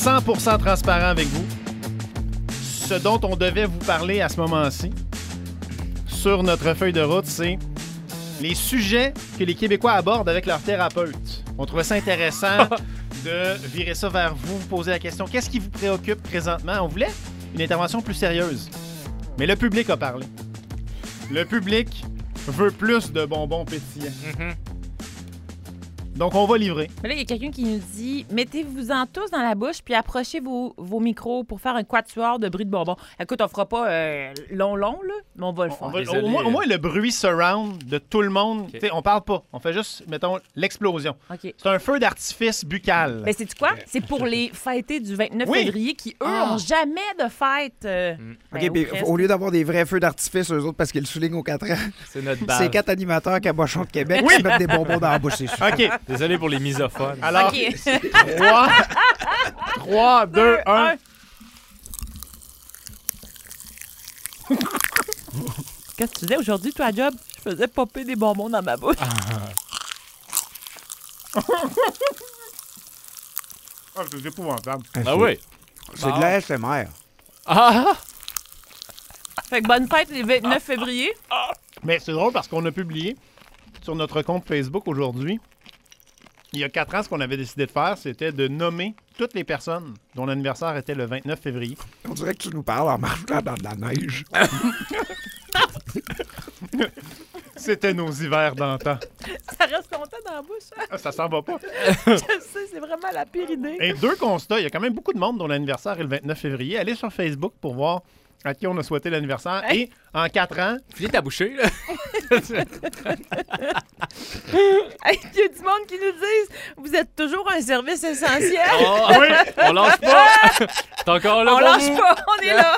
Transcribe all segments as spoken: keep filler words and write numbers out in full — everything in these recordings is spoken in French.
cent pour cent transparent avec vous. Ce dont on devait vous parler à ce moment-ci, sur notre feuille de route, c'est les sujets que les Québécois abordent avec leur thérapeute. On trouvait ça intéressant de virer ça vers vous, vous poser la question, qu'est-ce qui vous préoccupe présentement? On voulait une intervention plus sérieuse. Mais le public a parlé. Le public veut plus de bonbons pétillants. Mm-hmm. Donc, on va livrer. Mais là, il y a quelqu'un qui nous dit « Mettez-vous-en tous dans la bouche puis approchez vos, vos micros pour faire un quatuor de bruit de bonbons. » Écoute, on fera pas euh, long, long, là, mais on va le faire. On va, au, moins, au moins, le bruit surround de tout le monde. Okay. On parle pas. On fait juste, mettons, l'explosion. Okay. C'est un feu d'artifice buccal. Mais c'est quoi? C'est pour les fêtés du vingt-neuf oui. février qui, eux, ah. ont jamais de fête. Euh, mm. ben, OK, au, au lieu d'avoir des vrais feux d'artifice, eux autres, parce qu'ils le soulignent aux quatre ans, c'est notre base. C'est quatre animateurs cabochons de Québec oui. qui mettent des bonbons dans la bouche, c'est sûr. OK. Désolé pour les misophones. Alors, okay. trois, trois, deux, un. Qu'est-ce que tu disais aujourd'hui, toi, à job? Je faisais popper des bonbons dans ma bouche. Ah, ah c'est épouvantable. Ah oui. C'est bon. De la S M R. Ah! Fait que bonne fête les vingt-neuf février. Mais c'est drôle parce qu'on a publié sur notre compte Facebook aujourd'hui. Il y a quatre ans, ce qu'on avait décidé de faire, c'était de nommer toutes les personnes dont l'anniversaire était le vingt-neuf février. On dirait que tu nous parles en marchant dans de la neige. C'était nos hivers d'antan. Ça reste longtemps dans la bouche. Hein? Ah, ça s'en va pas. Je sais, c'est vraiment la pire idée. Et deux constats. Il y a quand même beaucoup de monde dont l'anniversaire est le vingt-neuf février. Allez sur Facebook pour voir à qui on a souhaité l'anniversaire. Hey. Et en quatre ans... Finis ta bouchée, là. Hey, il y a du monde qui nous disent « Vous êtes toujours un service essentiel. Oh, » Oui, on lâche pas. T'es encore là. On lâche nous. pas, on est là.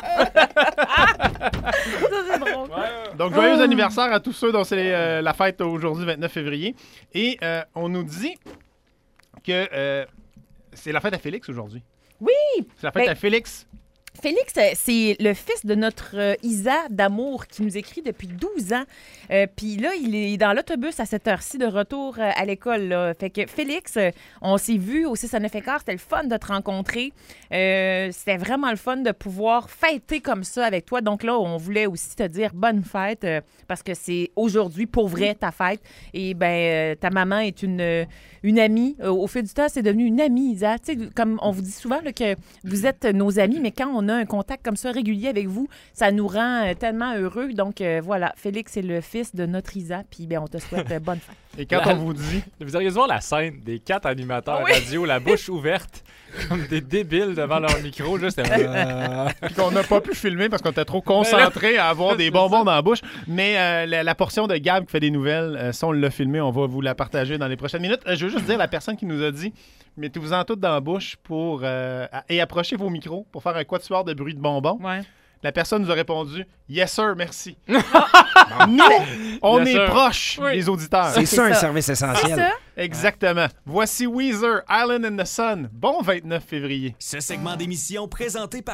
Ça, c'est drôle. Ouais. Donc, joyeux oh. anniversaire à tous ceux dont c'est euh, la fête aujourd'hui, vingt-neuf février. Et euh, on nous dit que euh, c'est la fête à Félix aujourd'hui. Oui! C'est la fête ben... à Félix. Félix, c'est le fils de notre euh, Isa d'amour qui nous écrit depuis douze ans. Euh, Puis là, il est dans l'autobus à cette heure-ci de retour euh, à l'école. Là. Fait que Félix, euh, on s'est vu au six à neuf et quart. C'était le fun de te rencontrer. Euh, C'était vraiment le fun de pouvoir fêter comme ça avec toi. Donc là, on voulait aussi te dire bonne fête euh, parce que c'est aujourd'hui, pour vrai, ta fête. Et ben, euh, ta maman est une, une amie. Euh, au fil du temps, c'est devenu une amie, Isa. Tu sais, comme on vous dit souvent là, que vous êtes nos amis, mais quand on a un contact comme ça régulier avec vous, ça nous rend euh, tellement heureux. Donc, euh, voilà, Félix est le fils de notre Isa, puis ben, on te souhaite euh, bonne fête. Et quand la... on vous dit... Vous auriez dû voir la scène des quatre animateurs ah, oui? radio, la bouche ouverte, comme des débiles devant leur micro. Juste, euh... Puis qu'on n'a pas pu filmer parce qu'on était trop concentrés à avoir des bonbons dans la bouche. Mais euh, la, la portion de Gab qui fait des nouvelles, euh, ça, on l'a filmé, on va vous la partager dans les prochaines minutes. Euh, je veux juste dire, la personne qui nous a dit... Mettez-vous-en toutes dans la bouche pour, euh, et approchez vos micros pour faire un quatuor de bruit de bonbons. Ouais. La personne nous a répondu « Yes, sir, merci. » Nous, on yes, est proches oui. des auditeurs. C'est ça, un service essentiel. C'est ça? Exactement. Voici Weezer, Island in the Sun. Bon vingt-neuf février. Ce segment d'émission présenté par